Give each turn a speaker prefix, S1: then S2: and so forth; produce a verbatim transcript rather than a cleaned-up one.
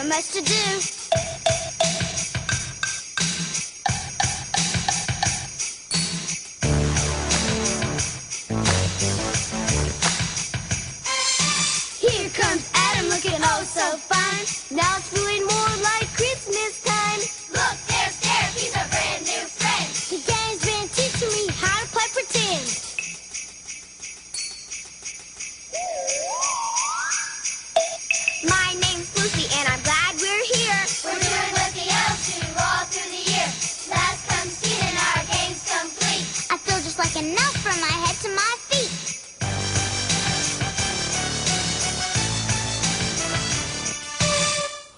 S1: much to do. Here comes Adam looking oh so fine. Now it's feeling more like Christmas time.
S2: Look, there's Derek, he's a brand new friend.
S1: His daddy's been teaching me how to play pretend. My name's Lucy and I'm glad we're here.
S2: We're doing what the elves do all through the year. Last comes Teen and our game's complete.
S1: I feel just like an elf from my head to my